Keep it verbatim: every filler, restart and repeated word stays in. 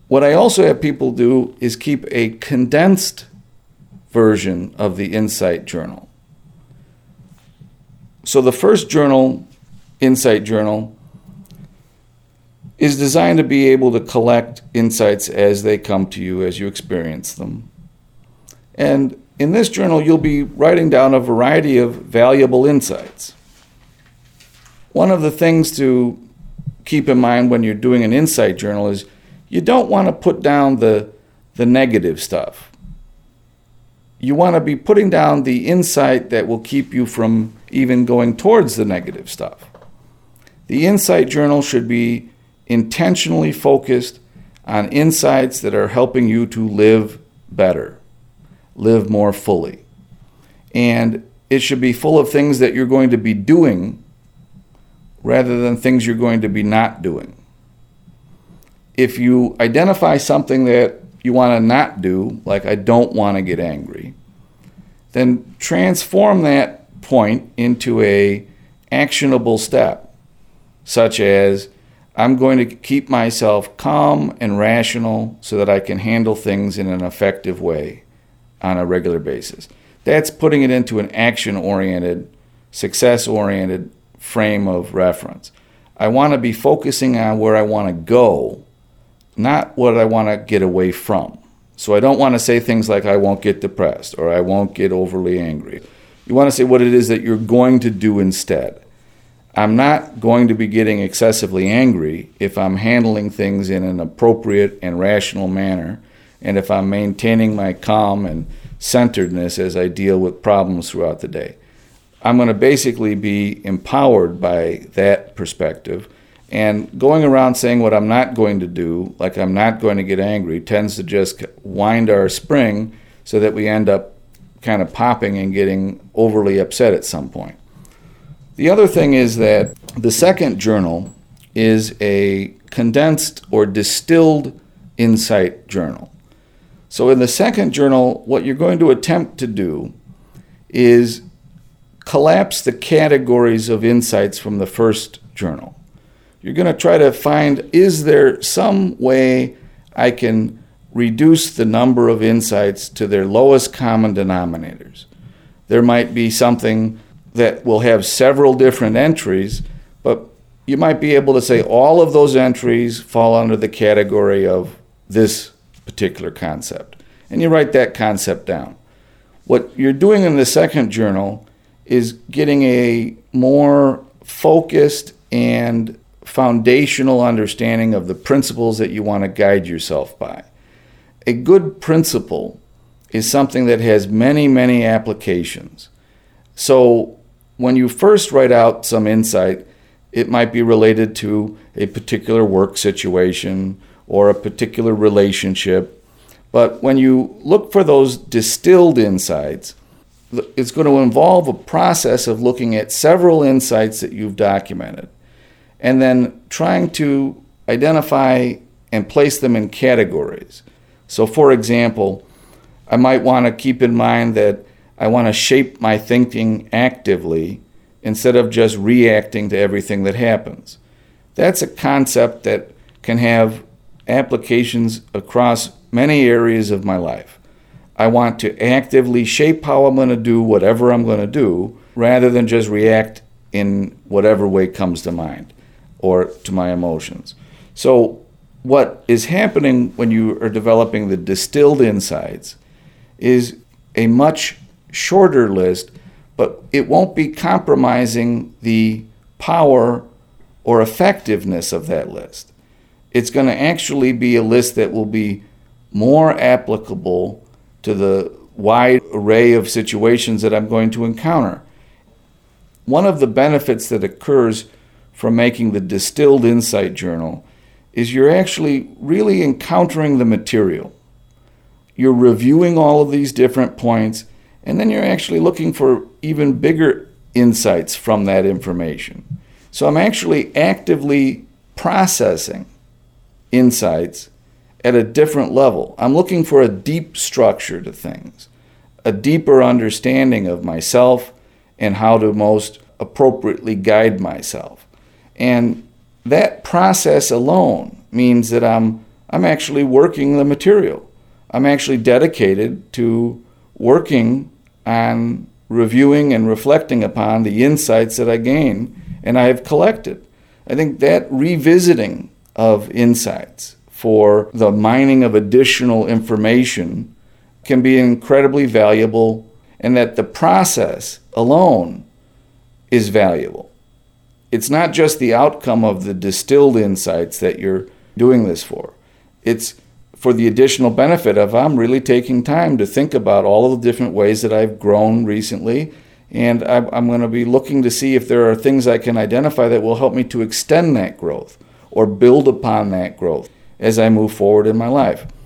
What I also have people do is keep a condensed version of the Insight Journal. So the first journal, Insight Journal, is designed to be able to collect insights as they come to you, as you experience them. And in this journal, you'll be writing down a variety of valuable insights. One of the things to keep in mind when you're doing an insight journal is you don't want to put down the, the negative stuff. You want to be putting down the insight that will keep you from even going towards the negative stuff. The insight journal should be intentionally focused on insights that are helping you to live better, live more fully. And it should be full of things that you're going to be doing rather than things you're going to be not doing. If you identify something that you want to not do, like I don't want to get angry, then transform that point into a actionable step, such as I'm going to keep myself calm and rational so that I can handle things in an effective way on a regular basis. That's putting it into an action-oriented, success-oriented frame of reference. I want to be focusing on where I want to go, not what I want to get away from. So I don't want to say things like I won't get depressed or I won't get overly angry. You want to say what it is that you're going to do instead. I'm not going to be getting excessively angry if I'm handling things in an appropriate and rational manner, and if I'm maintaining my calm and centeredness as I deal with problems throughout the day. I'm going to basically be empowered by that perspective, and going around saying what I'm not going to do, like I'm not going to get angry, tends to just wind our spring so that we end up kind of popping and getting overly upset at some point. The other thing is that the second journal is a condensed or distilled insight journal. So in the second journal, what you're going to attempt to do is collapse the categories of insights from the first journal. You're going to try to find, is there some way I can reduce the number of insights to their lowest common denominators? There might be something that will have several different entries, but you might be able to say all of those entries fall under the category of this particular concept. And you write that concept down. What you're doing in the second journal is getting a more focused and foundational understanding of the principles that you want to guide yourself by. A good principle is something that has many, many applications. So when you first write out some insight, it might be related to a particular work situation or a particular relationship. But when you look for those distilled insights, it's going to involve a process of looking at several insights that you've documented and then trying to identify and place them in categories. So for example, I might want to keep in mind that I want to shape my thinking actively instead of just reacting to everything that happens. That's a concept that can have applications across many areas of my life. I want to actively shape how I'm going to do whatever I'm going to do rather than just react in whatever way comes to mind or to my emotions. So what is happening when you are developing the distilled insights is a much shorter list, but it won't be compromising the power or effectiveness of that list. It's going to actually be a list that will be more applicable to the wide array of situations that I'm going to encounter. One of the benefits that occurs from making the distilled insight journal is you're actually really encountering the material. You're reviewing all of these different points, and then you're actually looking for even bigger insights from that information. So I'm actually actively processing insights at a different level. I'm looking for a deep structure to things, a deeper understanding of myself and how to most appropriately guide myself. And that process alone means that I'm I'm actually working the material. I'm actually dedicated to working on reviewing and reflecting upon the insights that I gain and I have collected. I think that revisiting of insights for the mining of additional information can be incredibly valuable, and that the process alone is valuable. It's not just the outcome of the distilled insights that you're doing this for. It's for the additional benefit of I'm really taking time to think about all of the different ways that I've grown recently, and I'm going to be looking to see if there are things I can identify that will help me to extend that growth or build upon that growth as I move forward in my life.